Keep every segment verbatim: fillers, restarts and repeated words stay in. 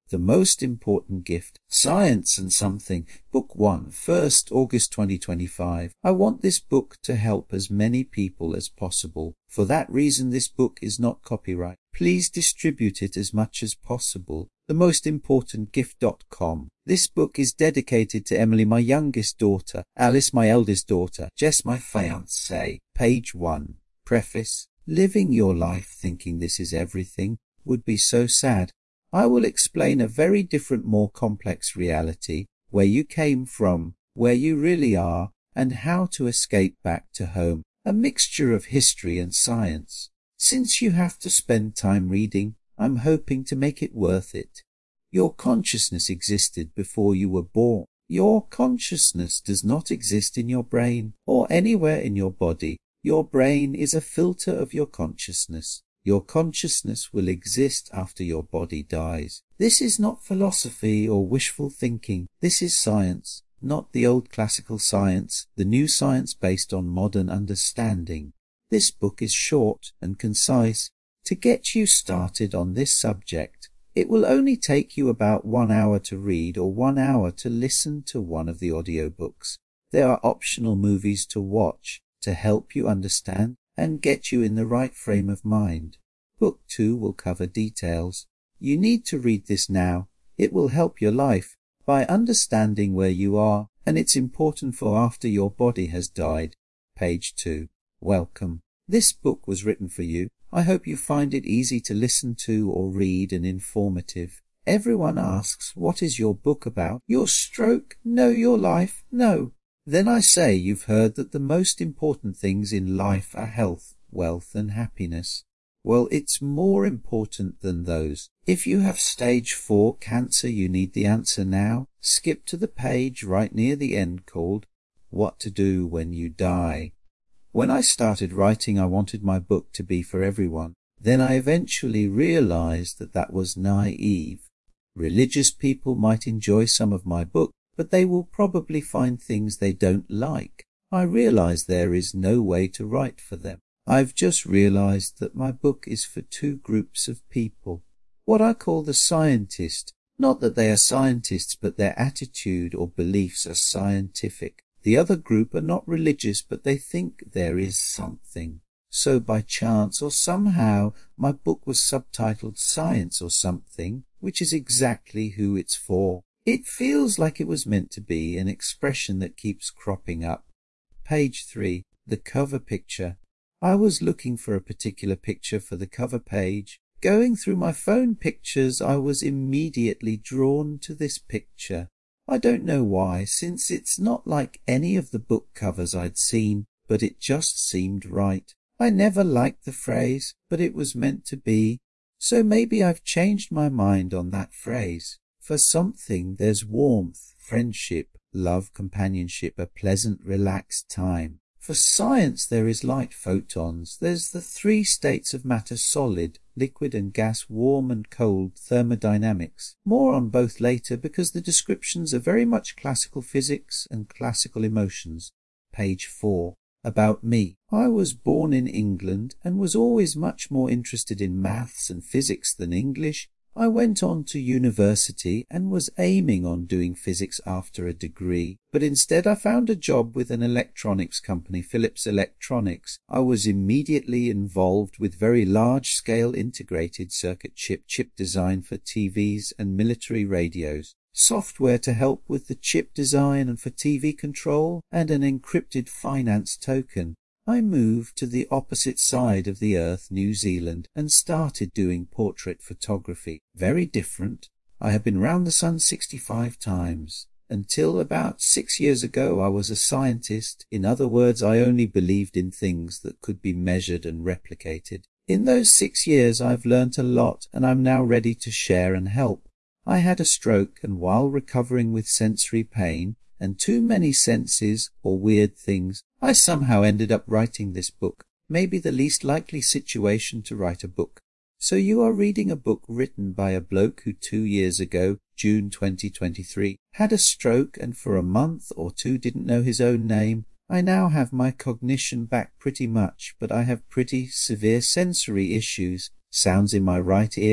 The Most Important Gift, Science and Something, Book one, first August twenty twenty-five. I want this book to help as many people as possible. For that reason, this book is not copyright. Please distribute it as much as possible. The Most Important Gift dot com. This book is dedicated to Emily, my youngest daughter, Alice, my eldest daughter, Jess, my fiancée. Page one. Preface. Living your life thinking this is everything would be so sad. I will explain a very different, more complex reality, where you came from, where you really are, and how to escape back to home. A mixture of history and science. Since you have to spend time reading, I'm hoping to make it worth it. Your consciousness existed before you were born. Your consciousness does not exist in your brain or anywhere in your body. Your brain is a filter of your consciousness. Your consciousness will exist after your body dies. This is not philosophy or wishful thinking. This is science, not the old classical science, the new science based on modern understanding. This book is short and concise. To get you started on this subject, it will only take you about one hour to read or one hour to listen to one of the audiobooks. There are optional movies to watch to help you understand and get you in the right frame of mind. Book two will cover details. You need to read this now. It will help your life by understanding where you are, and it's important for after your body has died. Page two. Welcome. This book was written for you. I hope you find it easy to listen to or read and informative. Everyone asks, what is your book about? Your stroke? No, your life? No. Then I say you've heard that the most important things in life are health, wealth and happiness. Well, it's more important than those. If you have stage four cancer, you need the answer now. Skip to the page right near the end called What to Do When You Die. When I started writing, I wanted my book to be for everyone. Then I eventually realized that that was naive. Religious people might enjoy some of my book, but they will probably find things they don't like. I realize there is no way to write for them. I've just realized that my book is for two groups of people. What I call the scientist. Not that they are scientists, but their attitude or beliefs are scientific. The other group are not religious, but they think there is something. So by chance or somehow, my book was subtitled Science or Something, which is exactly who it's for. It feels like it was meant to be an expression that keeps cropping up. Page three. The cover picture. I was looking for a particular picture for the cover page. Going through my phone pictures, I was immediately drawn to this picture. I don't know why, since it's not like any of the book covers I'd seen, but it just seemed right. I never liked the phrase, but it was meant to be. So maybe I've changed my mind on that phrase. For something, there's warmth, friendship, love, companionship, a pleasant, relaxed time. For science, there is light, photons. There's the three states of matter: solid, liquid and gas, warm and cold, thermodynamics. More on both later, because the descriptions are very much classical physics and classical emotions. Page four. About me. I was born in England and was always much more interested in maths and physics than English. I went on to university and was aiming on doing physics after a degree, but instead I found a job with an electronics company, Philips Electronics. I was immediately involved with very large-scale integrated circuit chip, chip design for T Vs and military radios, software to help with the chip design and for T V control, and an encrypted finance token. I moved to the opposite side of the earth, New Zealand, and started doing portrait photography. Very different. I have been round the sun sixty-five times. Until about six years ago I was a scientist. In other words, I only believed in things that could be measured and replicated. In those six years I've learnt a lot, and I'm now ready to share and help. I had a stroke, and while recovering with sensory pain, and too many senses or weird things, I somehow ended up writing this book. Maybe the least likely situation to write a book. So you are reading a book written by a bloke who two years ago, June twenty twenty-three, had a stroke and for a month or two didn't know his own name. I now have my cognition back pretty much, but I have pretty severe sensory issues. Sounds in my right ear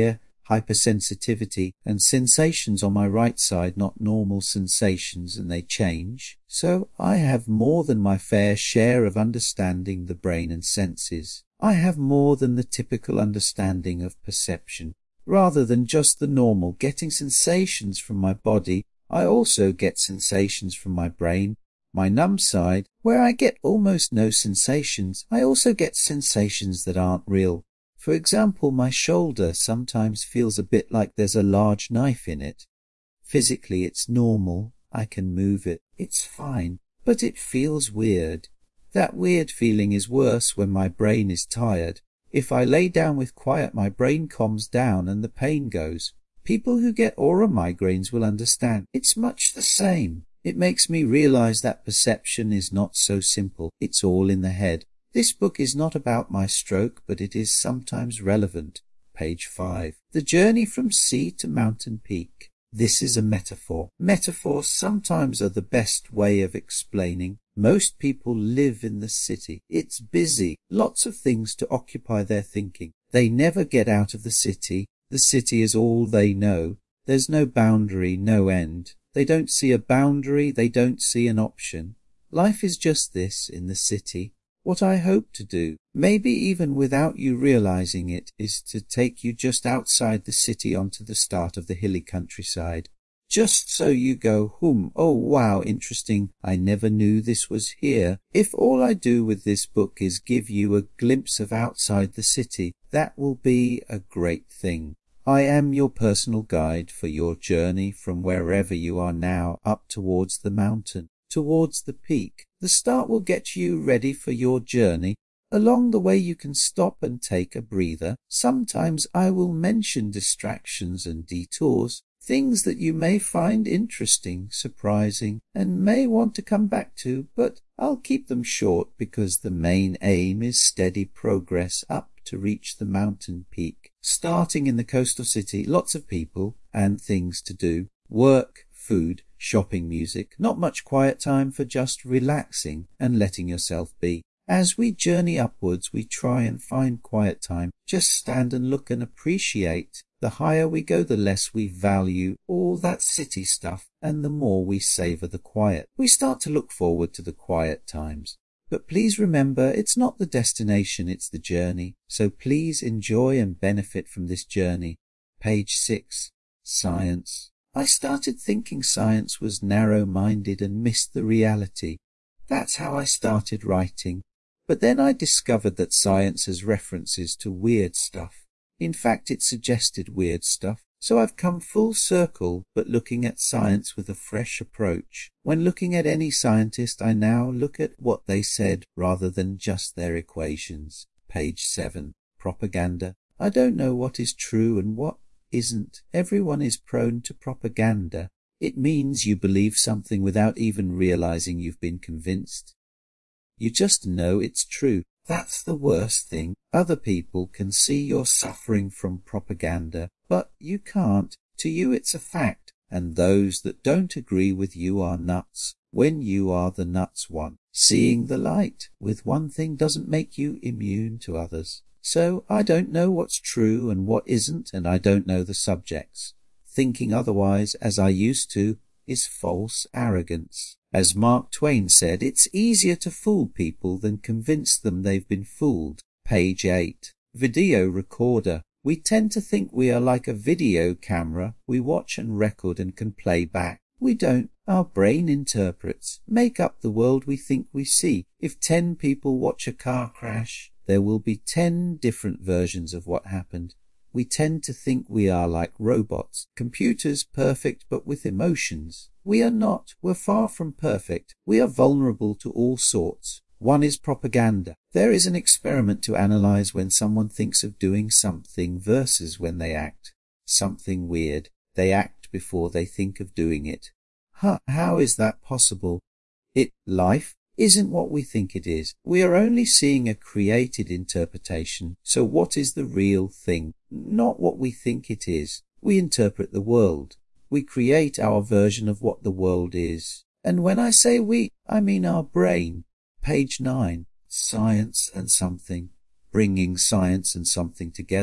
hypersensitivity, and sensations on my right side not normal sensations and they change. So I have more than my fair share of understanding the brain and senses. I have more than the typical understanding of perception. Rather than just the normal getting sensations from my body, I also get sensations from my brain. My numb side, where I get almost no sensations, I also get sensations that aren't real. For example, my shoulder sometimes feels a bit like there's a large knife in it. Physically it's normal, I can move it, it's fine, but it feels weird. That weird feeling is worse when my brain is tired. If I lay down with quiet, my brain calms down and the pain goes. People who get aura migraines will understand. It's much the same. It makes me realize that perception is not so simple. It's all in the head. This book is not about my stroke, but it is sometimes relevant. Page five. The journey from sea to mountain peak. This is a metaphor. Metaphors sometimes are the best way of explaining. Most people live in the city. It's busy. Lots of things to occupy their thinking. They never get out of the city. The city is all they know. There's no boundary, no end. They don't see a boundary. They don't see an option. Life is just this in the city. What I hope to do, maybe even without you realizing it, is to take you just outside the city onto the start of the hilly countryside. Just so you go, hmm, oh wow, interesting, I never knew this was here. If all I do with this book is give you a glimpse of outside the city, that will be a great thing. I am your personal guide for your journey from wherever you are now up towards the mountain, towards the peak. The start will get you ready for your journey. Along the way you can stop and take a breather. Sometimes I will mention distractions and detours, things that you may find interesting, surprising, and may want to come back to, but I'll keep them short because the main aim is steady progress up to reach the mountain peak. Starting in the coastal city, lots of people and things to do, work, food, shopping, music, not much quiet time for just relaxing and letting yourself be. As we journey upwards, we try and find quiet time, just stand and look and appreciate. The higher we go, the less we value all that city stuff, and the more we savour the quiet. We start to look forward to the quiet times. But please remember, it's not the destination, it's the journey. So please enjoy and benefit from this journey. Page six. Science. I started thinking science was narrow-minded and missed the reality. That's how I started writing. But then I discovered that science has references to weird stuff. In fact, it suggested weird stuff. So I've come full circle, but looking at science with a fresh approach. When looking at any scientist, I now look at what they said rather than just their equations. Page seven. Propaganda. I don't know what is true and what isn't. Everyone is prone to propaganda. It means you believe something without even realizing you've been convinced. You just know it's true. That's the worst thing. Other people can see you're suffering from propaganda, but you can't. To you it's a fact, and those that don't agree with you are nuts, when you are the nuts one. Seeing the light with one thing doesn't make you immune to others. So I don't know what's true and what isn't, and I don't know the subjects. Thinking otherwise, as I used to, is false arrogance. As Mark Twain said, it's easier to fool people than convince them they've been fooled. Page eight. Video recorder. We tend to think we are like a video camera. We watch and record and can play back. We don't. Our brain interprets, make up the world we think we see. If ten people watch a car crash, there will be ten different versions of what happened. We tend to think we are like robots, computers perfect but with emotions. We are not. We're far from perfect. We are vulnerable to all sorts. One is propaganda. There is an experiment to analyze when someone thinks of doing something versus when they act. Something weird. They act before they think of doing it. Huh, how is that possible? It, life, isn't what we think it is. We are only seeing a created interpretation. So what is the real thing? Not what we think it is. We interpret the world. We create our version of what the world is. And when I say we, I mean our brain. Page nine. Science and something. Bringing science and something together.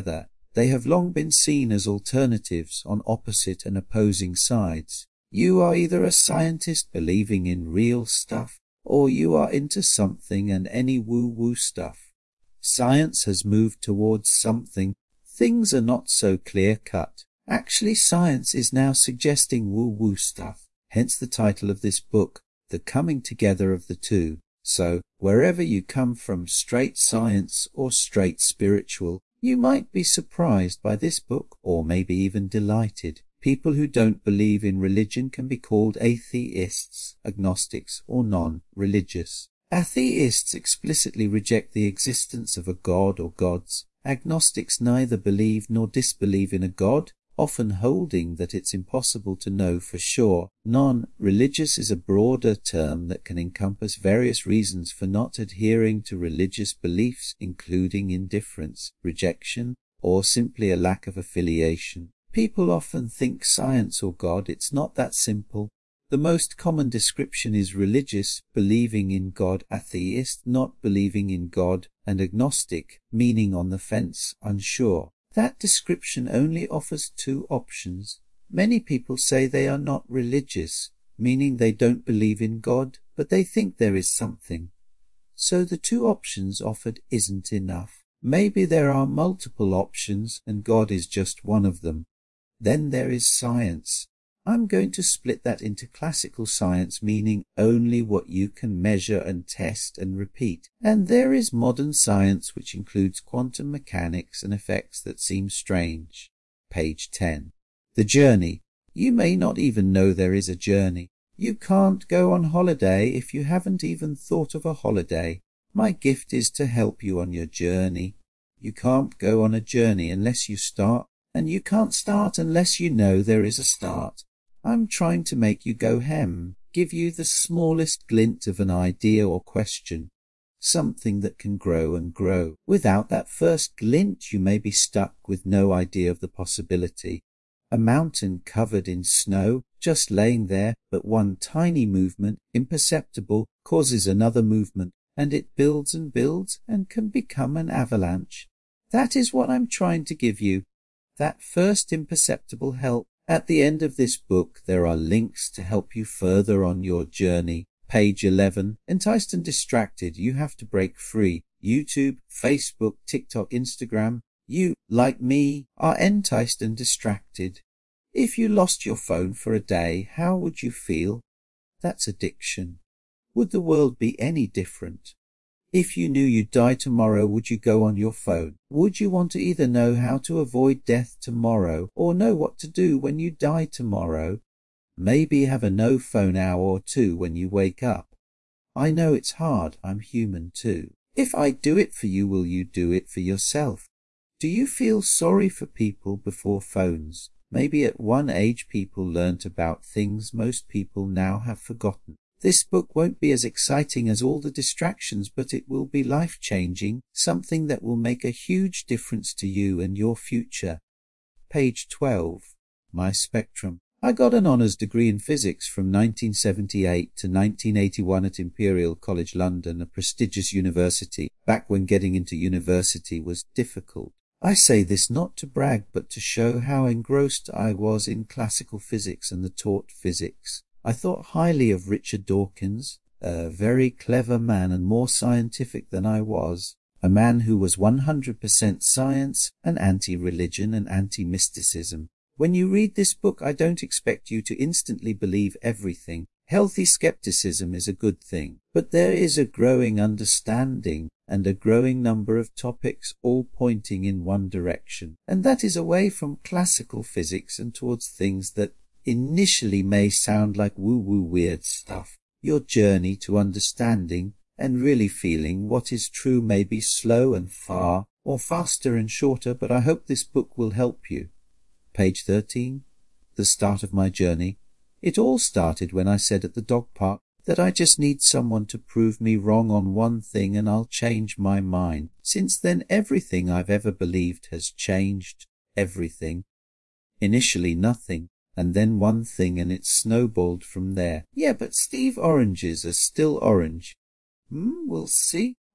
They have long been seen as alternatives on opposite and opposing sides. You are either a scientist believing in real stuff, or you are into something and any woo-woo stuff. Science has moved towards something. Things are not so clear-cut. Actually, science is now suggesting woo-woo stuff. Hence the title of this book, The Coming Together of the Two. So, wherever you come from, straight science or straight spiritual, you might be surprised by this book, or maybe even delighted. People who don't believe in religion can be called atheists, agnostics, or non-religious. Atheists explicitly reject the existence of a god or gods. Agnostics neither believe nor disbelieve in a god, often holding that it's impossible to know for sure. Non-religious is a broader term that can encompass various reasons for not adhering to religious beliefs, including indifference, rejection, or simply a lack of affiliation. People often think science or God. It's not that simple. The most common description is religious, believing in God, atheist, not believing in God, and agnostic, meaning on the fence, unsure. That description only offers two options. Many people say they are not religious, meaning they don't believe in God, but they think there is something. So the two options offered isn't enough. Maybe there are multiple options and God is just one of them. Then there is science. I'm going to split that into classical science, meaning only what you can measure and test and repeat. And there is modern science, which includes quantum mechanics and effects that seem strange. Page ten. The journey. You may not even know there is a journey. You can't go on holiday if you haven't even thought of a holiday. My gift is to help you on your journey. You can't go on a journey unless you start, and you can't start unless you know there is a start. I'm trying to make you go hem, give you the smallest glint of an idea or question, something that can grow and grow. Without that first glint, you may be stuck with no idea of the possibility. A mountain covered in snow, just laying there, but one tiny movement, imperceptible, causes another movement, and it builds and builds and can become an avalanche. That is what I'm trying to give you. That first imperceptible help. At the end of this book, there are links to help you further on your journey. Page eleven. Enticed and distracted. You have to break free. YouTube, Facebook, TikTok, Instagram. You, like me, are enticed and distracted. If you lost your phone for a day, how would you feel? That's addiction. Would the world be any different? If you knew you'd die tomorrow, would you go on your phone? Would you want to either know how to avoid death tomorrow or know what to do when you die tomorrow? Maybe have a no phone hour or two when you wake up. I know it's hard. I'm human too. If I do it for you, will you do it for yourself? Do you feel sorry for people before phones? Maybe at one age people learnt about things most people now have forgotten. This book won't be as exciting as all the distractions, but it will be life-changing, something that will make a huge difference to you and your future. Page twelve. My Spectrum. I got an honours degree in physics from nineteen seventy-eight to nineteen eighty-one at Imperial College London, a prestigious university, back when getting into university was difficult. I say this not to brag, but to show how engrossed I was in classical physics and the taught physics. I thought highly of Richard Dawkins, a very clever man and more scientific than I was, a man who was one hundred percent science and anti-religion and anti-mysticism. When you read this book, I don't expect you to instantly believe everything. Healthy skepticism is a good thing, but there is a growing understanding and a growing number of topics all pointing in one direction, and that is away from classical physics and towards things that initially may sound like woo-woo weird stuff. Your journey to understanding and really feeling what is true may be slow and far, or faster and shorter, but I hope this book will help you. Page thirteen. The start of my journey. It all started when I said at the dog park that I just need someone to prove me wrong on one thing and I'll change my mind. Since then, everything I've ever believed has changed. Everything. Initially nothing. And then one thing, and it snowballed from there. Yeah, but Steve, oranges are still orange. Hmm, we'll see.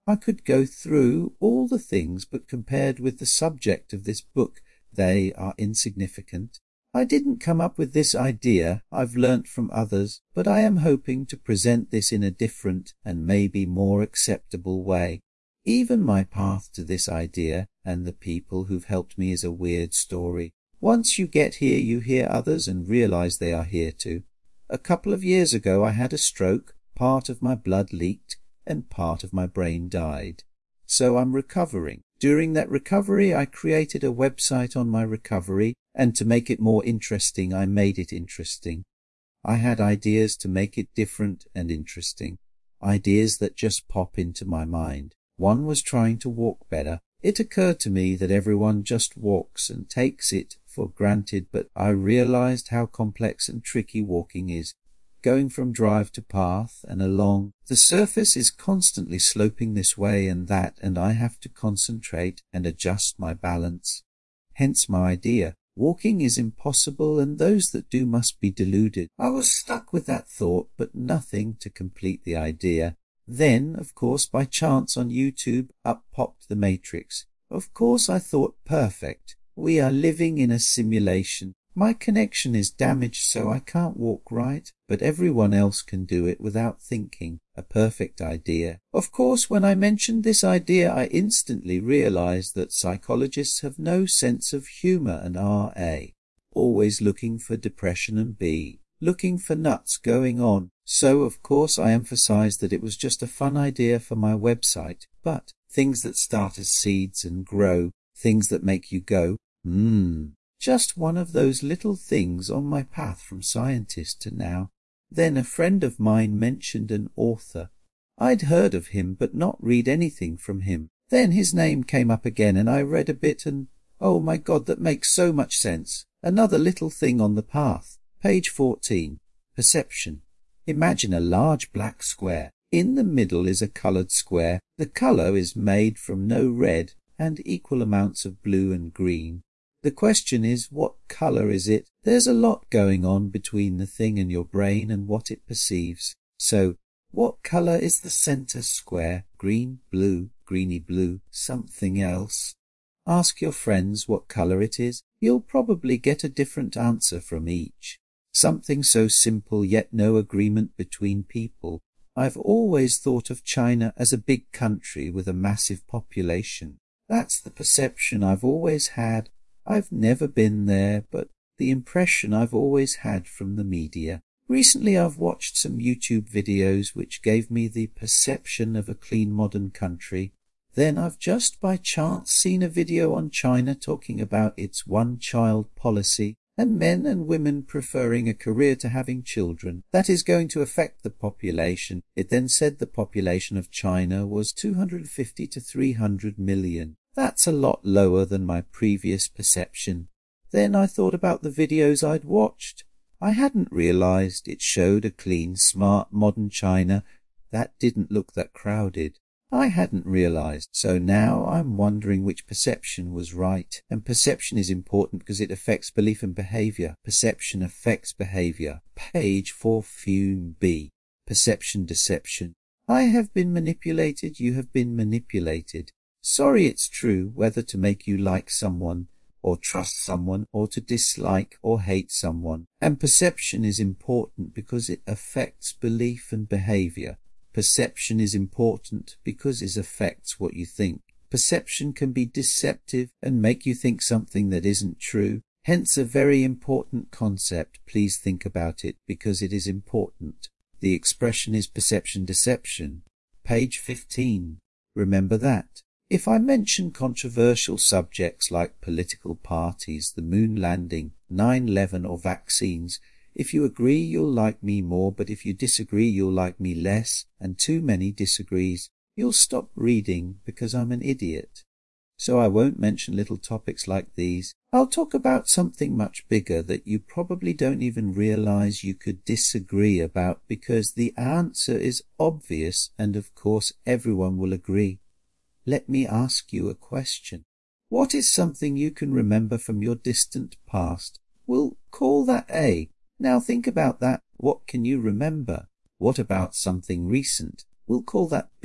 I could go through all the things, but compared with the subject of this book, they are insignificant. I didn't come up with this idea, I've learnt from others, but I am hoping to present this in a different and maybe more acceptable way. Even my path to this idea and the people who've helped me is a weird story. Once you get here, you hear others and realize they are here too. A couple of years ago I had a stroke, part of my blood leaked, and part of my brain died. So I'm recovering. During that recovery, I created a website on my recovery, and to make it more interesting, I made it interesting. I had ideas to make it different and interesting. Ideas that just pop into my mind. One was trying to walk better. It occurred to me that everyone just walks and takes it for granted, but I realized how complex and tricky walking is. Going from drive to path and along, the surface is constantly sloping this way and that, and I have to concentrate and adjust my balance. Hence my idea. Walking is impossible, and those that do must be deluded. I was stuck with that thought, but nothing to complete the idea. Then, of course, by chance on YouTube, up popped The Matrix. Of course I thought, perfect. We are living in a simulation. My connection is damaged, so I can't walk right, but everyone else can do it without thinking. A perfect idea. Of course, when I mentioned this idea, I instantly realized that psychologists have no sense of humor and R A. Always looking for depression and B. Looking for nuts going on. So, of course, I emphasized that it was just a fun idea for my website. But things that start as seeds and grow, things that make you go, mmm. Just one of those little things on my path from scientist to now. Then a friend of mine mentioned an author. I'd heard of him, but not read anything from him. Then his name came up again, and I read a bit, and oh my God, that makes so much sense. Another little thing on the path. Page fourteen. Perception. Imagine a large black square. In the middle is a coloured square. The colour is made from no red and equal amounts of blue and green. The question is, what colour is it? There's a lot going on between the thing and your brain and what it perceives. So, what colour is the centre square? Green, blue, greeny blue, something else? Ask your friends what colour it is. You'll probably get a different answer from each. Something so simple, yet no agreement between people. I've always thought of China as a big country with a massive population. That's the perception I've always had. I've never been there, but the impression I've always had from the media. Recently I've watched some YouTube videos which gave me the perception of a clean modern country. Then I've just by chance seen a video on China talking about its one-child policy and men and women preferring a career to having children. That is going to affect the population. It then said the population of China was two hundred fifty to three hundred million. That's a lot lower than my previous perception. Then I thought about the videos I'd watched. I hadn't realized it showed a clean, smart, modern China that didn't look that crowded. I hadn't realized, so now I'm wondering which perception was right. And perception is important because it affects belief and behavior. Perception affects behavior. Page four fume B. Perception deception. I have been manipulated, you have been manipulated. Sorry, it's true, whether to make you like someone, or trust someone, or to dislike or hate someone. And perception is important because it affects belief and behavior. Perception is important because it affects what you think. Perception can be deceptive and make you think something that isn't true. Hence a very important concept. Please think about it because it is important. The expression is perception deception. Page fifteen. Remember that. If I mention controversial subjects like political parties, the moon landing, nine eleven or vaccines, if you agree you'll like me more, but if you disagree you'll like me less, and too many disagrees, you'll stop reading because I'm an idiot. So I won't mention little topics like these. I'll talk about something much bigger that you probably don't even realize you could disagree about because the answer is obvious and of course everyone will agree. Let me ask you a question. What is something you can remember from your distant past? We'll call that A. Now think about that. What can you remember? What about something recent? We'll call that B.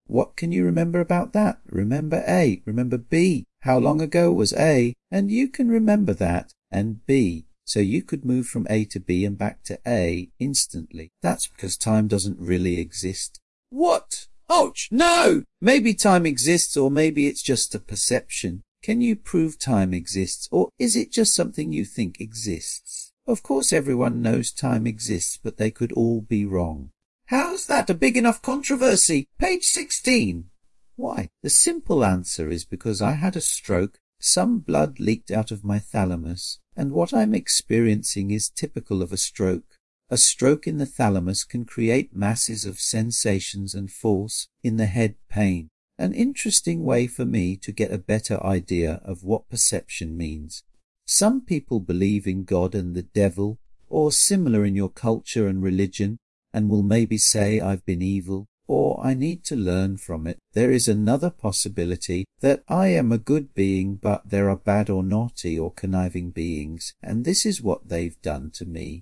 What can you remember about that? Remember A, remember B. How long ago was A? And you can remember that and B. So you could move from A to B and back to A instantly. That's because time doesn't really exist. What? Ouch! No! Maybe time exists, or maybe it's just a perception. Can you prove time exists, or is it just something you think exists? Of course everyone knows time exists, but they could all be wrong. How's that a big enough controversy? Page sixteen. Why? The simple answer is because I had a stroke, some blood leaked out of my thalamus, and what I'm experiencing is typical of a stroke. A stroke in the thalamus can create masses of sensations and force in the head pain. An interesting way for me to get a better idea of what perception means. Some people believe in God and the devil, or similar in your culture and religion, and will maybe say I've been evil, or I need to learn from it. There is another possibility that I am a good being, but there are bad or naughty or conniving beings, and this is what they've done to me.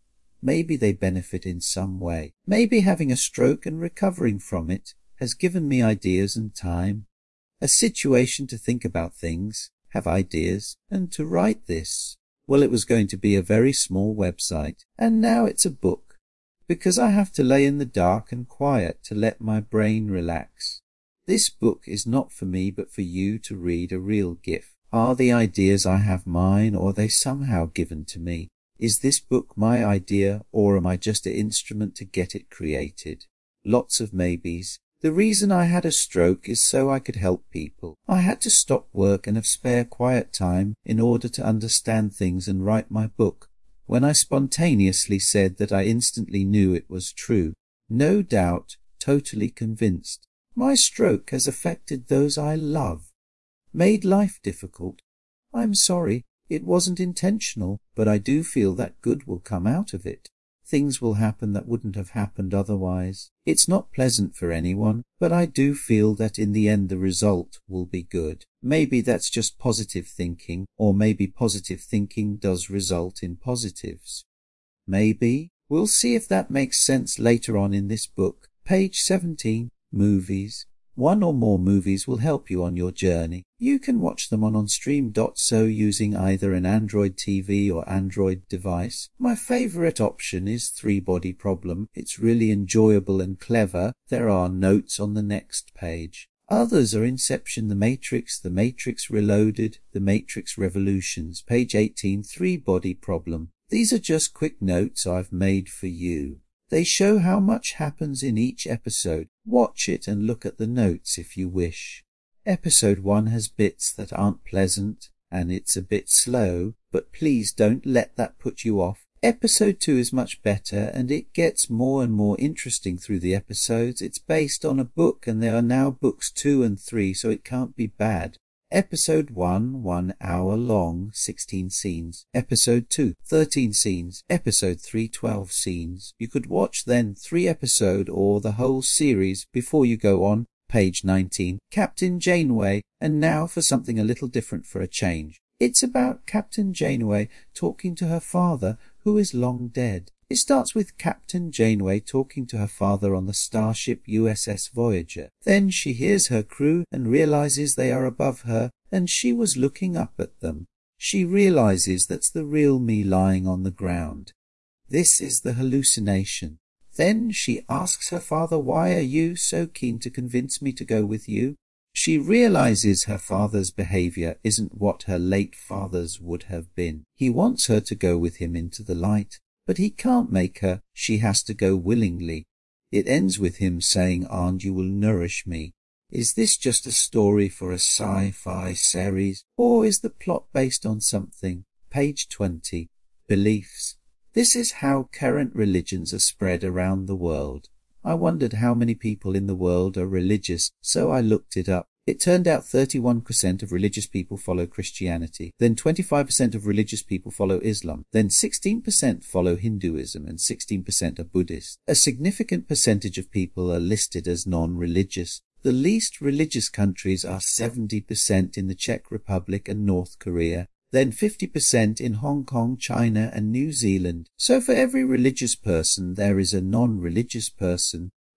Maybe they benefit in some way. Maybe having a stroke and recovering from it has given me ideas and time, a situation to think about things, have ideas, and to write this. Well, it was going to be a very small website, and now it's a book, because I have to lay in the dark and quiet to let my brain relax. This book is not for me, but for you to read, a real gift. Are the ideas I have mine, or are they somehow given to me? Is this book my idea, or am I just an instrument to get it created? Lots of maybes. The reason I had a stroke is so I could help people. I had to stop work and have spare quiet time in order to understand things and write my book. When I spontaneously said that, I instantly knew it was true. No doubt, totally convinced. My stroke has affected those I love, made life difficult. I'm sorry, it wasn't intentional, but I do feel that good will come out of it. Things will happen that wouldn't have happened otherwise. It's not pleasant for anyone, but I do feel that in the end the result will be good. Maybe that's just positive thinking, or maybe positive thinking does result in positives. Maybe. We'll see if that makes sense later on in this book. Page seventeen. Movies. One or more movies will help you on your journey. You can watch them on onstream dot so using either an Android T V or Android device. My favorite option is Three Body Problem. It's really enjoyable and clever. There are notes on the next page. Others are Inception, The Matrix, The Matrix Reloaded, The Matrix Revolutions. Page eighteen, Three Body Problem. These are just quick notes I've made for you. They show how much happens in each episode. Watch it and look at the notes if you wish. Episode one has bits that aren't pleasant, and it's a bit slow, but please don't let that put you off. Episode two is much better, and it gets more and more interesting through the episodes. It's based on a book, and there are now books two and three, so it can't be bad. Episode one, one hour long, sixteen scenes. Episode two, thirteen scenes. Episode three, twelve scenes. You could watch then three episode or the whole series before you go on. Page nineteen, Captain Janeway. And now for something a little different for a change. It's about Captain Janeway talking to her father, who is long dead. It starts with Captain Janeway talking to her father on the starship U S S Voyager. Then she hears her crew and realizes they are above her, and she was looking up at them. She realizes that's the real me lying on the ground. This is the hallucination. Then she asks her father, "Why are you so keen to convince me to go with you?" She realizes her father's behavior isn't what her late father's would have been. He wants her to go with him into the light, but he can't make her. She has to go willingly. It ends with him saying, "And you will nourish me." Is this just a story for a sci-fi series, or is the plot based on something? Page twenty. Beliefs. This is how current religions are spread around the world. I wondered how many people in the world are religious, so I looked it up. It turned out thirty-one percent of religious people follow Christianity, then twenty-five percent of religious people follow Islam, then sixteen percent follow Hinduism, and sixteen percent are Buddhist. A significant percentage of people are listed as non-religious. The least religious countries are seventy percent in the Czech Republic and North Korea, then fifty percent in Hong Kong, China, and New Zealand. So for every religious person, there is a non-religious person.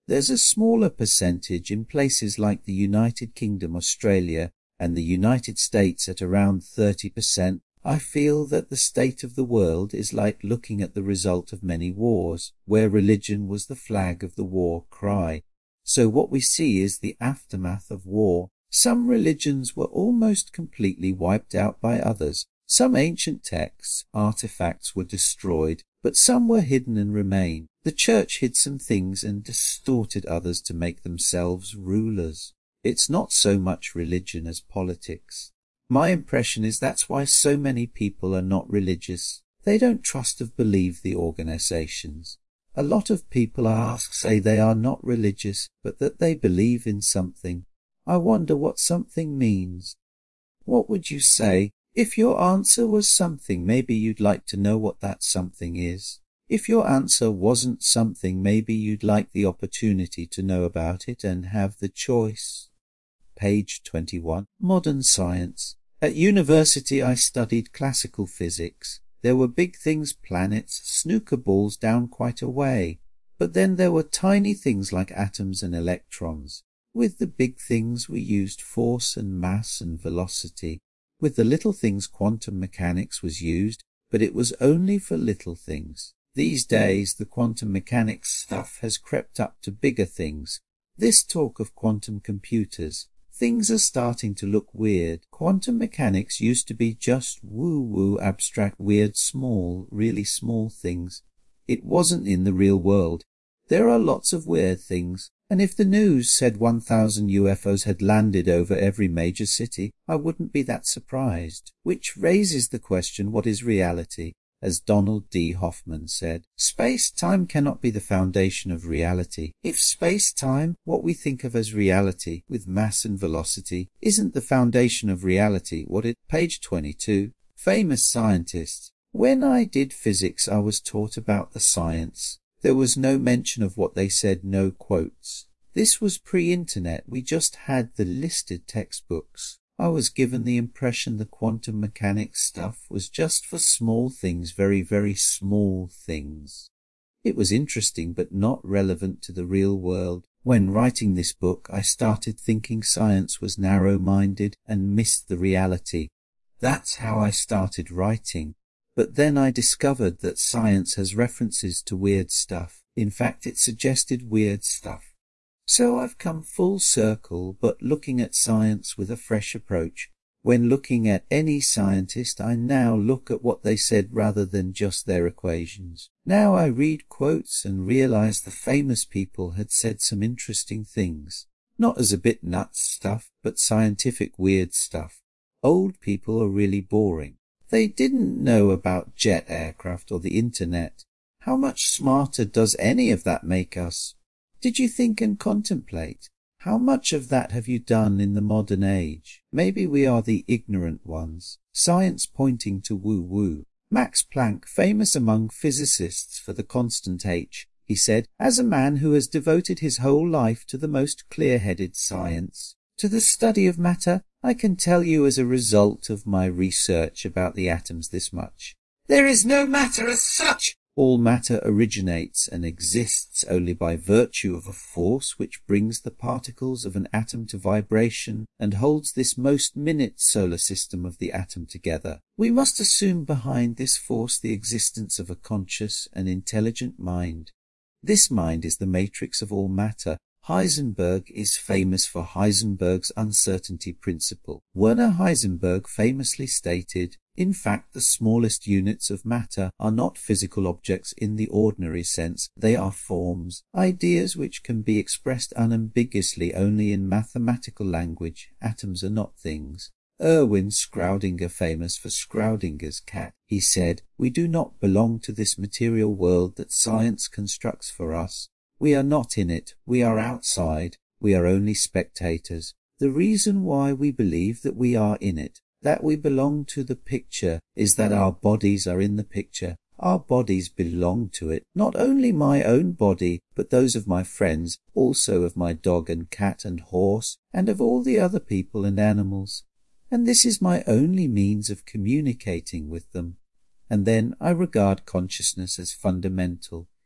There's a smaller percentage in places like the United Kingdom, Australia, and the United States at around thirty percent. I feel that the state of the world is like looking at the result of many wars, where religion was the flag of the war cry. So what we see is the aftermath of war. Some religions were almost completely wiped out by others. Some ancient texts, artifacts were destroyed, but some were hidden and remain. The church hid some things and distorted others to make themselves rulers. It's not so much religion as politics. My impression is that's why so many people are not religious. They don't trust or believe the organizations. A lot of people I ask say they are not religious, but that they believe in something. I wonder what something means. What would you say? If your answer was something, maybe you'd like to know what that something is. If your answer wasn't something, maybe you'd like the opportunity to know about it and have the choice. Page twenty-one. Modern science. At university I studied classical physics. There were big things, planets, snooker balls down quite a way. But then there were tiny things like atoms and electrons. With the big things we used force and mass and velocity. With the little things quantum mechanics was used, but it was only for little things. These days the quantum mechanics stuff has crept up to bigger things. This talk of quantum computers. Things are starting to look weird. Quantum mechanics used to be just woo-woo, abstract, weird, small, really small things. It wasn't in the real world. There are lots of weird things, and if the news said one thousand U F Os had landed over every major city, I wouldn't be that surprised. Which raises the question, what is reality? As Donald D. Hoffman said, space-time cannot be the foundation of reality. If space-time, what we think of as reality, with mass and velocity, isn't the foundation of reality, what it... Page twenty-two. Famous scientists. When I did physics, I was taught about the science. There was no mention of what they said, no quotes. This was pre-internet. We just had the listed textbooks. I was given the impression the quantum mechanics stuff was just for small things, very, very small things. It was interesting but not relevant to the real world. When writing this book, I started thinking science was narrow-minded and missed the reality. That's how I started writing. But then I discovered that science has references to weird stuff. In fact, it suggested weird stuff. So I've come full circle, but looking at science with a fresh approach. When looking at any scientist, I now look at what they said rather than just their equations. Now I read quotes and realize the famous people had said some interesting things. Not as a bit nuts stuff, but scientific weird stuff. Old people are really boring. They didn't know about jet aircraft or the internet. How much smarter does any of that make us? Did you think and contemplate? How much of that have you done in the modern age? Maybe we are the ignorant ones. Science pointing to woo-woo. Max Planck, famous among physicists for the constant H, he said, as a man who has devoted his whole life to the most clear-headed science, to the study of matter, I can tell you as a result of my research about the atoms this much. There is no matter as such. All matter originates and exists only by virtue of a force which brings the particles of an atom to vibration and holds this most minute solar system of the atom together. We must assume behind this force the existence of a conscious and intelligent mind. This mind is the matrix of all matter. Heisenberg is famous for Heisenberg's uncertainty principle. Werner Heisenberg famously stated, in fact, the smallest units of matter are not physical objects in the ordinary sense. They are forms, ideas which can be expressed unambiguously only in mathematical language. Atoms are not things. Erwin Schrödinger, famous for Schrödinger's cat, he said, we do not belong to this material world that science constructs for us. We are not in it, we are outside, we are only spectators. The reason why we believe that we are in it, that we belong to the picture, is that our bodies are in the picture. Our bodies belong to it, not only my own body, but those of my friends, also of my dog and cat and horse, and of all the other people and animals. And this is my only means of communicating with them. And then I regard consciousness as fundamental.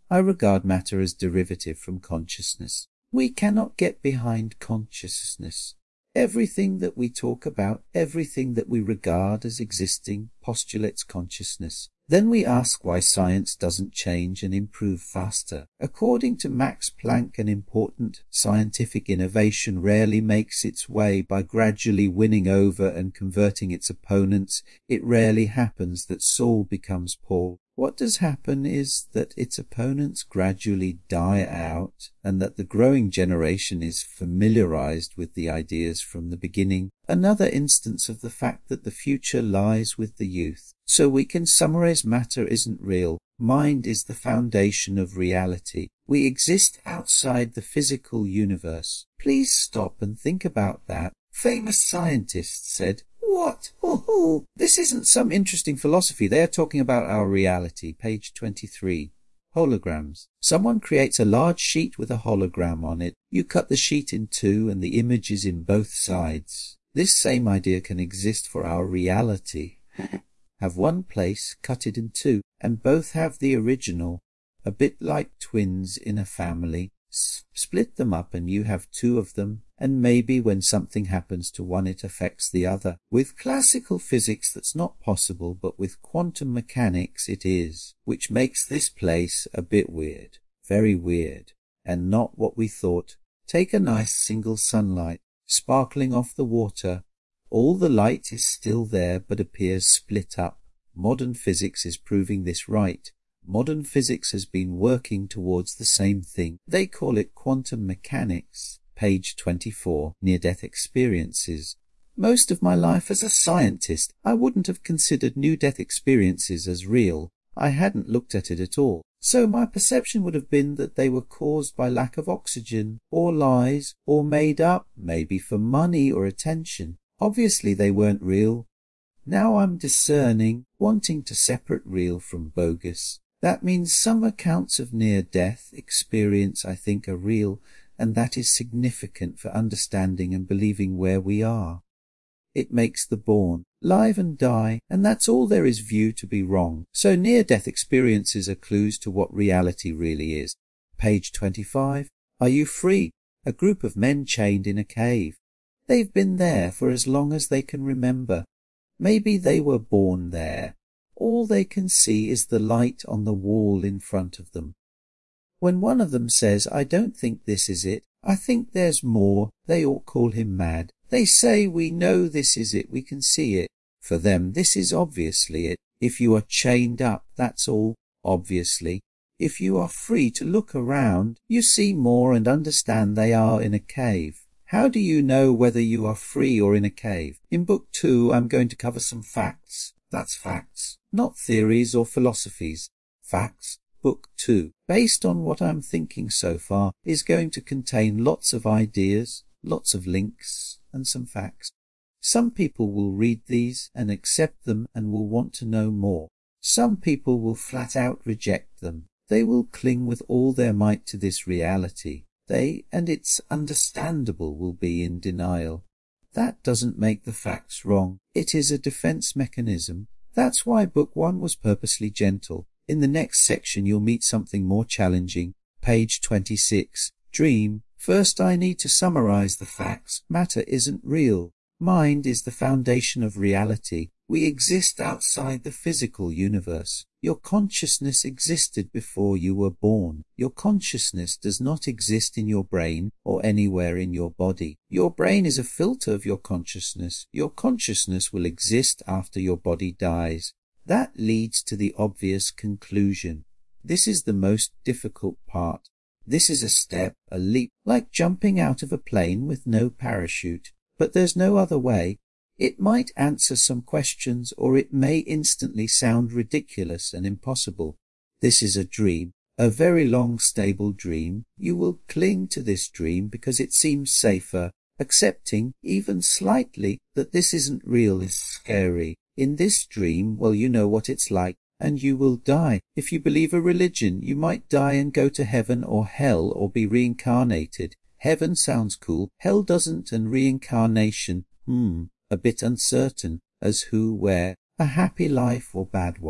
I regard matter as derivative from consciousness. We cannot get behind consciousness. Everything that we talk about, everything that we regard as existing, postulates consciousness. Then we ask why science doesn't change and improve faster. According to Max Planck, an important scientific innovation rarely makes its way by gradually winning over and converting its opponents. It rarely happens that Saul becomes Paul. What does happen is that its opponents gradually die out and that the growing generation is familiarized with the ideas from the beginning. Another instance of the fact that the future lies with the youth. So we can summarize matter isn't real. Mind is the foundation of reality. We exist outside the physical universe. Please stop and think about that. Famous scientists said, "What? Oh, this isn't some interesting philosophy. They are talking about our reality." Page twenty-three. Holograms. Someone creates a large sheet with a hologram on it. You cut the sheet in two and the image is in both sides. This same idea can exist for our reality. Have one place, cut it in two, and both have the original, a bit like twins in a family. S- split them up and you have two of them, and maybe when something happens to one it affects the other. With classical physics that's not possible, but with quantum mechanics it is, which makes this place a bit weird, very weird, and not what we thought. Take a nice single sunlight, sparkling off the water. All the light is still there but appears split up. Modern physics is proving this right. Modern physics has been working towards the same thing. They call it quantum mechanics. Page twenty-four. Near-death experiences. Most of my life as a scientist, I wouldn't have considered near-death experiences as real. I hadn't looked at it at all. So my perception would have been that they were caused by lack of oxygen, or lies, or made up, maybe for money or attention. Obviously they weren't real. Now I'm discerning, wanting to separate real from bogus. That means some accounts of near-death experience I think are real, and that is significant for understanding and believing where we are. It makes the born, live and die, and that's all there is viewed to be wrong. So near-death experiences are clues to what reality really is. Page twenty-five. Are you free? A group of men chained in a cave. They've been there for as long as they can remember. Maybe they were born there. All they can see is the light on the wall in front of them. When one of them says, "I don't think this is it, I think there's more," they all call him mad. They say, "We know this is it, we can see it." For them, this is obviously it. If you are chained up, that's all, obviously. If you are free to look around, you see more and understand they are in a cave. How do you know whether you are free or in a cave? In book two, I'm going to cover some facts. That's facts, not theories or philosophies. Facts. Book two, based on what I'm thinking so far, is going to contain lots of ideas, lots of links, and some facts. Some people will read these and accept them and will want to know more. Some people will flat out reject them. They will cling with all their might to this reality. They, and it's understandable, will be in denial. That doesn't make the facts wrong. It is a defense mechanism. That's why book one was purposely gentle. In the next section you'll meet something more challenging. Page twenty-six. Dream. First I need to summarize the facts. Matter isn't real. Mind is the foundation of reality. We exist outside the physical universe. Your consciousness existed before you were born. Your consciousness does not exist in your brain or anywhere in your body. Your brain is a filter of your consciousness. Your consciousness will exist after your body dies. That leads to the obvious conclusion. This is the most difficult part. This is a step, a leap, like jumping out of a plane with no parachute. But there's no other way. It might answer some questions, or it may instantly sound ridiculous and impossible. This is a dream, a very long, stable dream. You will cling to this dream because it seems safer. Accepting, even slightly, that this isn't real is scary. In this dream, well, you know what it's like, and you will die. If you believe a religion, you might die and go to heaven or hell or be reincarnated. Heaven sounds cool. Hell doesn't, and reincarnation, hmm, a bit uncertain, as who, where, a happy life or bad one.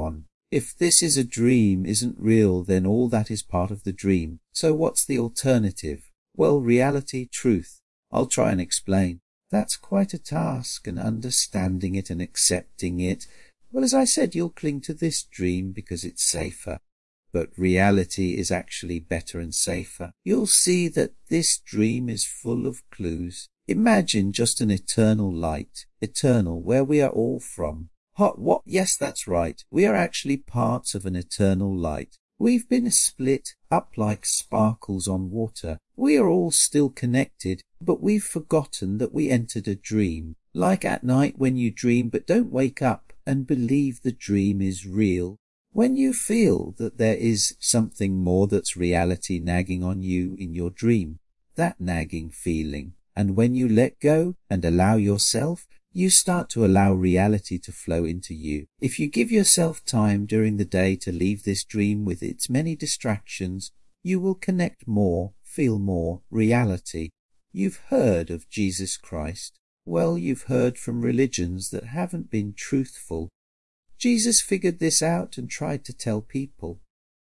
If this is a dream isn't real, then all that is part of the dream. So what's the alternative? Well, reality, truth. I'll try and explain. That's quite a task, and understanding it and accepting it. Well, as I said, you'll cling to this dream because it's safer. But reality is actually better and safer. You'll see that this dream is full of clues. Imagine just an eternal light, eternal, where we are all from. Hot, what? Yes, that's right. We are actually parts of an eternal light. We've been split up like sparkles on water. We are all still connected, but we've forgotten that we entered a dream. Like at night when you dream but don't wake up and believe the dream is real. When you feel that there is something more that's reality nagging on you in your dream, that nagging feeling. And when you let go and allow yourself, you start to allow reality to flow into you. If you give yourself time during the day to leave this dream with its many distractions, you will connect more, feel more reality. You've heard of Jesus Christ. Well, you've heard from religions that haven't been truthful. Jesus figured this out and tried to tell people.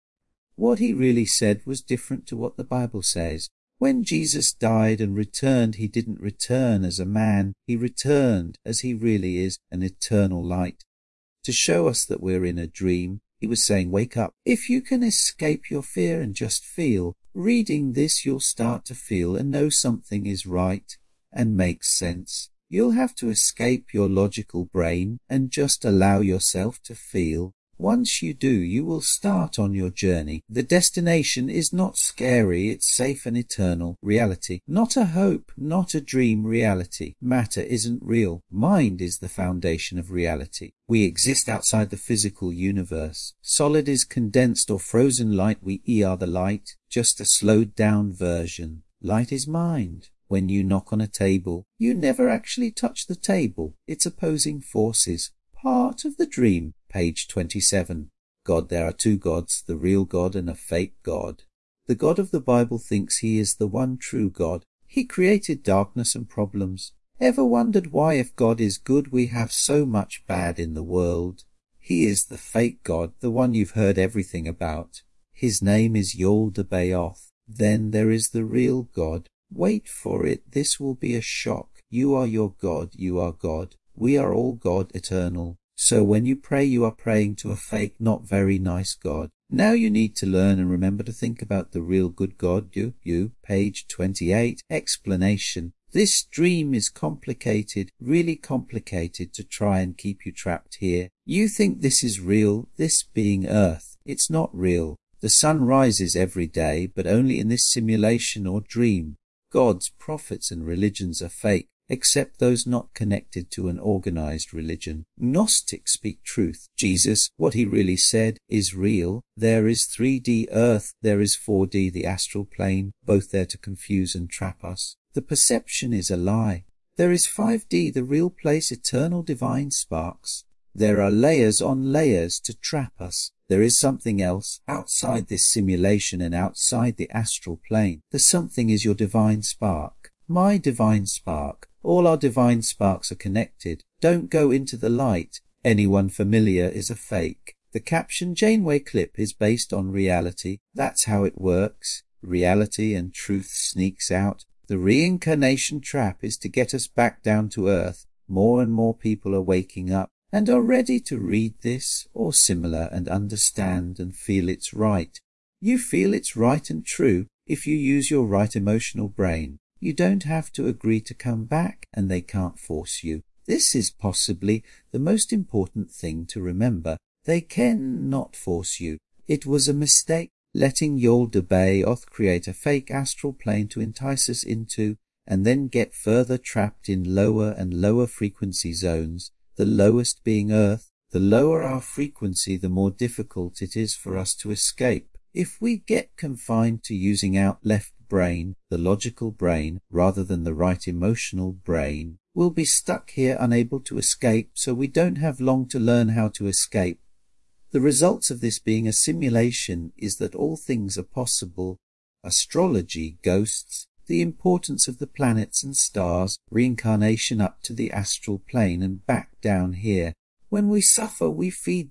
What he really said was different to what the Bible says. When Jesus died and returned, he didn't return as a man. He returned as he really is, an eternal light. To show us that we're in a dream, he was saying, wake up. If you can escape your fear and just feel, reading this you'll start to feel and know something is right and makes sense. You'll have to escape your logical brain and just allow yourself to feel. Once you do, you will start on your journey. The destination is not scary, it's safe and eternal reality. Not a hope, not a dream reality. Matter isn't real. Mind is the foundation of reality. We exist outside the physical universe. Solid is condensed or frozen light. We are the light, just a slowed down version. Light is mind. When you knock on a table, you never actually touch the table. It's opposing forces. Part of the dream. Page twenty-seven. God, there are two gods, the real God and a fake God. The God of the Bible thinks he is the one true God. He created darkness and problems. Ever wondered why, if God is good, we have so much bad in the world? He is the fake God, the one you've heard everything about. His name is Yaldabaoth. Then there is the real God. Wait for it. This will be a shock. You are your God. You are God. We are all God, eternal. So when you pray, you are praying to a fake, not very nice God. Now you need to learn and remember to think about the real good God. You, you, page twenty-eight, explanation. This dream is complicated, really complicated, to try and keep you trapped here. You think this is real, this being Earth. It's not real. The sun rises every day, but only in this simulation or dream. Gods, prophets and religions are fake, except those not connected to an organized religion. Gnostics speak truth. Jesus, what he really said, is real. There is three D Earth, there is four D, the astral plane, both there to confuse and trap us. The perception is a lie. There is five D, the real place, eternal divine sparks. There are layers on layers to trap us. There is something else outside this simulation and outside the astral plane. The something is your divine spark. My divine spark. All our divine sparks are connected. Don't go into the light. Anyone familiar is a fake. The caption Janeway clip is based on reality. That's how it works. Reality and truth sneaks out. The reincarnation trap is to get us back down to earth. More and more people are waking up and are ready to read this or similar and understand and feel it's right. You feel it's right and true if you use your right emotional brain. You don't have to agree to come back, and they can't force you. This is possibly the most important thing to remember. They can not force you. It was a mistake letting Yaldabaoth create a fake astral plane to entice us into, and then get further trapped in lower and lower frequency zones, the lowest being Earth. The lower our frequency, the more difficult it is for us to escape. If we get confined to using our left brain, the logical brain, rather than the right emotional brain, we'll be stuck here unable to escape, so we don't have long to learn how to escape. The results of this being a simulation is that all things are possible. Astrology, ghosts, the importance of the planets and stars, reincarnation up to the astral plane and back down here. When we suffer, we feed them.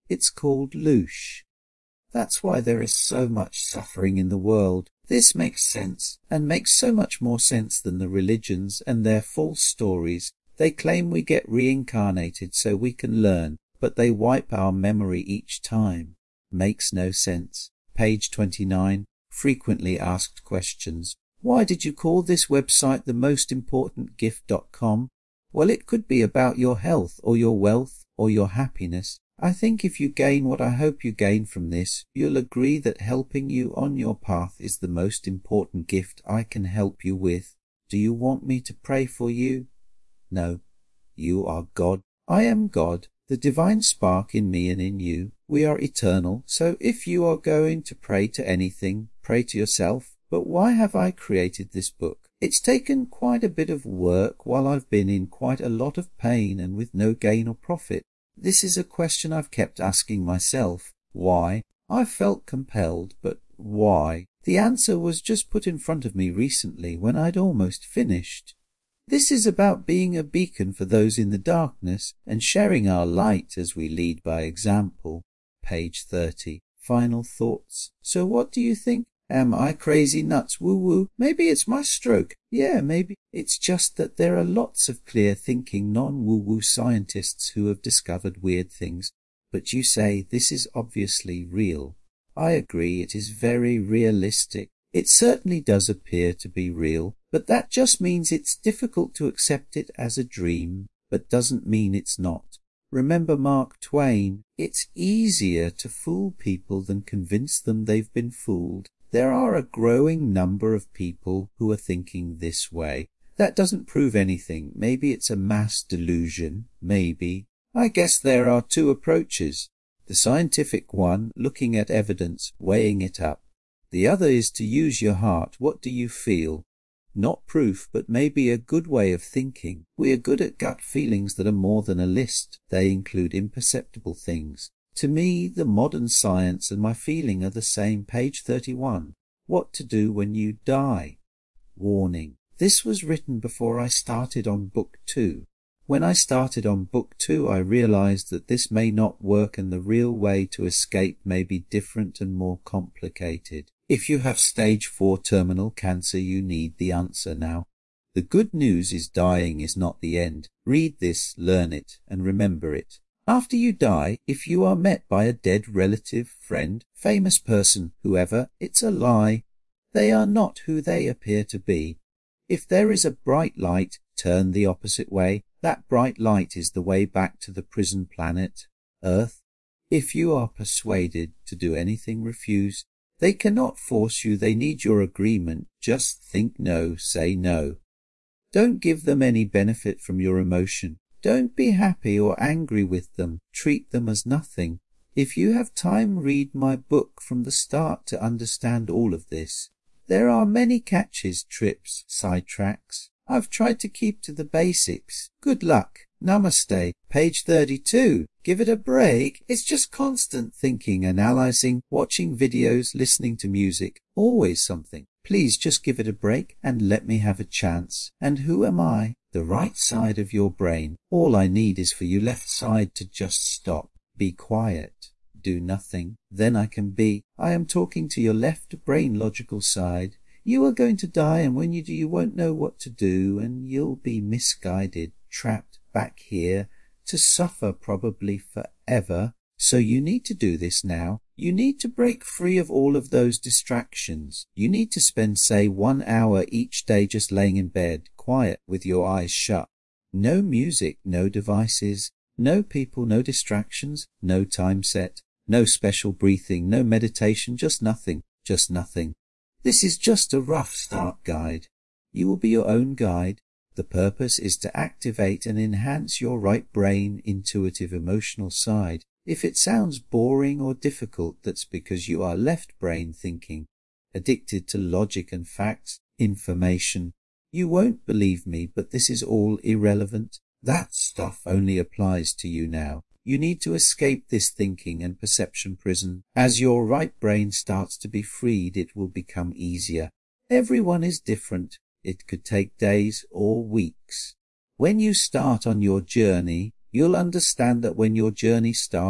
It's called Loosh. That's why there is so much suffering in the world. This makes sense, and makes so much more sense than the religions and their false stories. They claim we get reincarnated so we can learn, but they wipe our memory each time. Makes no sense. Page twenty-nine. Frequently asked questions. Why did you call this website the most important gift dot com? Well, it could be about your health or your wealth or your happiness. I think if you gain what I hope you gain from this, you'll agree that helping you on your path is the most important gift I can help you with. Do you want me to pray for you? No. You are God. I am God, the divine spark in me and in you. We are eternal, so if you are going to pray to anything, pray to yourself. But why have I created this book? It's taken quite a bit of work while I've been in quite a lot of pain and with no gain or profit. This is a question I've kept asking myself. Why? I felt compelled, but why? The answer was just put in front of me recently when I'd almost finished. This is about being a beacon for those in the darkness and sharing our light as we lead by example. Page thirty. Final thoughts. So what do you think? Am I crazy nuts woo-woo? Maybe it's my stroke. Yeah, maybe. It's just that there are lots of clear-thinking non-woo-woo scientists who have discovered weird things. But you say this is obviously real. I agree, it is very realistic. It certainly does appear to be real, but that just means it's difficult to accept it as a dream, but doesn't mean it's not. Remember Mark Twain, it's easier to fool people than convince them they've been fooled. There are a growing number of people who are thinking this way. That doesn't prove anything. Maybe it's a mass delusion. Maybe. I guess there are two approaches. The scientific one, looking at evidence, weighing it up. The other is to use your heart. What do you feel? Not proof, but maybe a good way of thinking. We are good at gut feelings that are more than a list. They include imperceptible things. To me, the modern science and my feeling are the same. Page thirty-one. What to do when you die. Warning. This was written before I started on book two. When I started on book two, I realized that this may not work and the real way to escape may be different and more complicated. If you have stage four terminal cancer, you need the answer now. The good news is dying is not the end. Read this, learn it, and remember it. After you die, if you are met by a dead relative, friend, famous person, whoever, it's a lie. They are not who they appear to be. If there is a bright light, turn the opposite way. That bright light is the way back to the prison planet, Earth. If you are persuaded to do anything, refuse. They cannot force you. They need your agreement. Just think no, say no. Don't give them any benefit from your emotion. Don't be happy or angry with them. Treat them as nothing. If you have time, read my book from the start to understand all of this. There are many catches, trips, sidetracks. I've tried to keep to the basics. Good luck. Namaste. Page thirty-two. Give it a break. It's just constant thinking, analyzing, watching videos, listening to music. Always something. Please just give it a break and let me have a chance. And who am I? The right side of your brain. All I need is for you left side to just stop. Be quiet. Do nothing. Then I can be. I am talking to your left brain logical side. You are going to die, and when you do, you won't know what to do, and you'll be misguided, trapped back here, to suffer probably forever. So you need to do this now. You need to break free of all of those distractions. You need to spend, say, one hour each day just laying in bed, quiet, with your eyes shut. No music, no devices, no people, no distractions, no time set, no special breathing, no meditation, just nothing, just nothing. This is just a rough start guide. You will be your own guide. The purpose is to activate and enhance your right brain, intuitive, emotional side. If it sounds boring or difficult, that's because you are left brain thinking, addicted to logic and facts, information. You won't believe me, but this is all irrelevant. That stuff only applies to you now. You need to escape this thinking and perception prison. As your right brain starts to be freed, it will become easier. Everyone is different. It could take days or weeks. When you start on your journey, you'll understand that when your journey starts,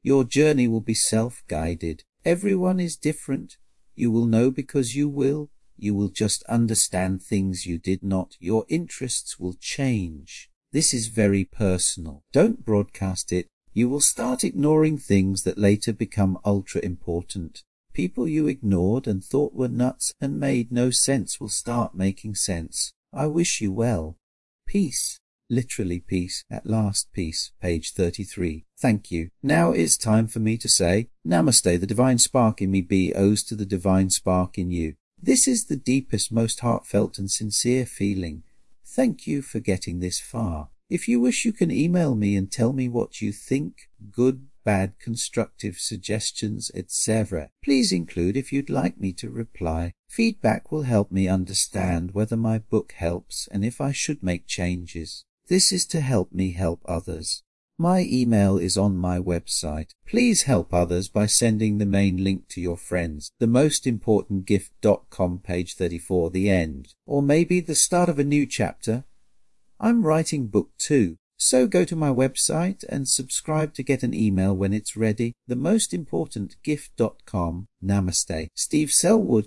Your journey will be self-guided. Everyone is different. You will know because you will. You will just understand things you did not. Your interests will change. This is very personal. Don't broadcast it. You will start ignoring things that later become ultra-important. People you ignored and thought were nuts and made no sense will start making sense. I wish you well. Peace. Literally peace. At last peace. Page thirty-three. Thank you. Now it's time for me to say, Namaste. The divine spark in me be owes to the divine spark in you. This is the deepest, most heartfelt and sincere feeling. Thank you for getting this far. If you wish, you can email me and tell me what you think, good, bad, constructive suggestions, et cetera. Please include if you'd like me to reply. Feedback will help me understand whether my book helps and if I should make changes. This is to help me help others. My email is on my website. Please help others by sending the main link to your friends. The most important gift dot com, page thirty-four, the end. Or maybe the start of a new chapter. I'm writing book two, so go to my website and subscribe to get an email when it's ready. The most important gift dot com. Namaste. Steve Selwood.